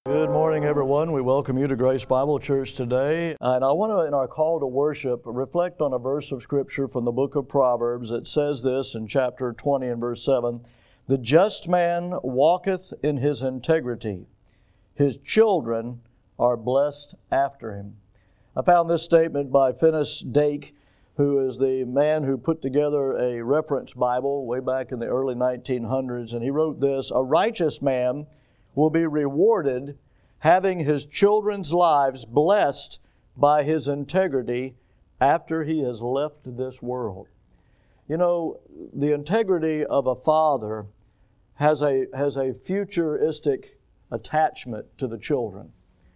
Good morning, everyone. We welcome you to Grace Bible Church today. And I want to, in our call to worship, reflect on a verse of Scripture from the book of Proverbs. It says this in chapter 20 and verse 7, "The just man walketh in his integrity. His children are blessed after him." I found this statement by Finis Dake, who is the man who put together a reference Bible way back in the early 1900s. And he wrote this: "A righteous man will be rewarded having his children's lives blessed by his integrity after he has left this world." You know, the integrity of a father has a futuristic attachment to the children.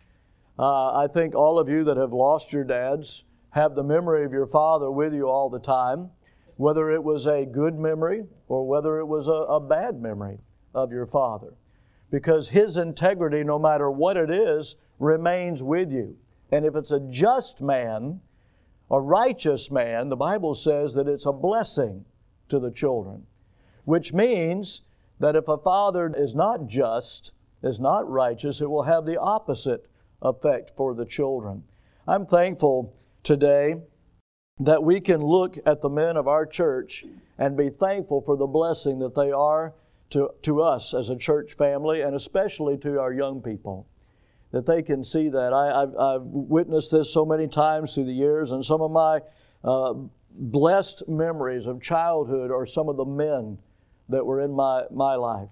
I think all of you that have lost your dads have the memory of your father with you all the time, whether it was a good memory or whether it was a bad memory of your father. Because his integrity, no matter what it is, remains with you. And if it's a just man, a righteous man, the Bible says that it's a blessing to the children. Which means that if a father is not just, is not righteous, it will have the opposite effect for the children. I'm thankful today that we can look at the men of our church and be thankful for the blessing that they are to us as a church family, and especially to our young people, that they can see that. I've witnessed this so many times through the years, and some of my blessed memories of childhood are some of the men that were in my life.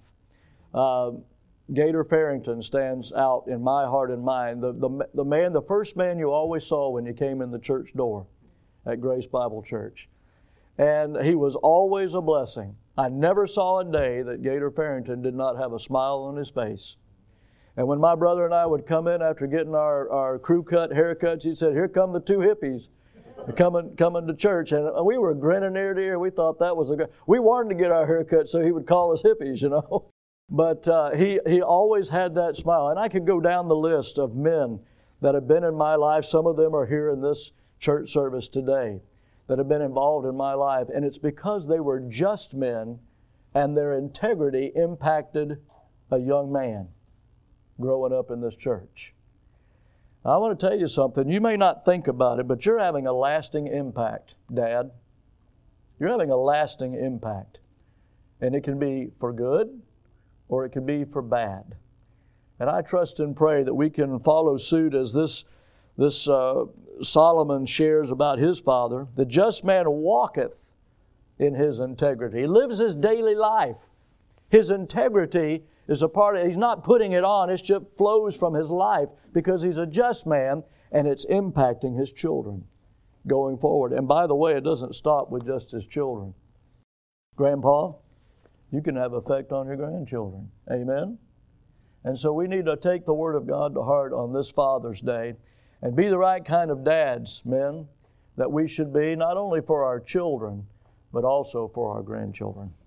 Gator Farrington stands out in my heart and mind. The first man you always saw when you came in the church door at Grace Bible Church. And he was always a blessing. I never saw a day that Gator Farrington did not have a smile on his face. And when my brother and I would come in after getting our crew cut haircuts, he said, "Here come the two hippies coming to church." And we were grinning ear to ear. We thought that was we wanted to get our haircut so he would call us hippies, you know. But he always had that smile. And I could go down the list of men that have been in my life. Some of them are here in this church service today that have been involved in my life. And it's because they were just men and their integrity impacted a young man growing up in this church. I want to tell you something. You may not think about it, but you're having a lasting impact, Dad. You're having a lasting impact. And it can be for good or it can be for bad. And I trust and pray that we can follow suit as this Solomon shares about his father. "The just man walketh in his integrity." He lives his daily life. His integrity is a part of it. He's not putting it on. It just flows from his life because he's a just man, and it's impacting his children going forward. And by the way, it doesn't stop with just his children. Grandpa, you can have effect on your grandchildren. Amen? And so we need to take the Word of God to heart on this Father's Day and be the right kind of dads, men, that we should be, not only for our children, but also for our grandchildren.